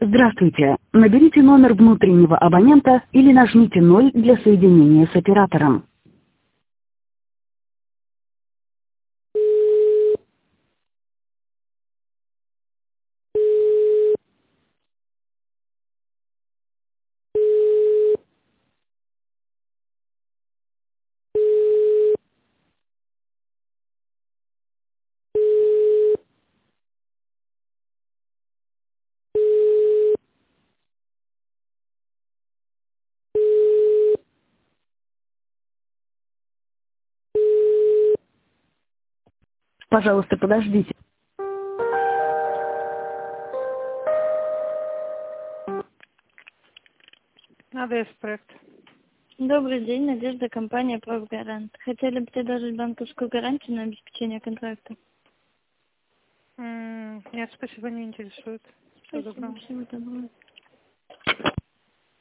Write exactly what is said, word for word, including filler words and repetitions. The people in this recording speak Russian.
Здравствуйте. Наберите номер внутреннего абонента или нажмите ноль для соединения с оператором. Пожалуйста, подождите. АДС проект. Добрый день, Надежда, компания «Профгарант». Хотели бы предложить банковскую гарантию на обеспечение контракта? М, Нет, спасибо, не интересует. Всего Спасибо, доброго. всего доброго.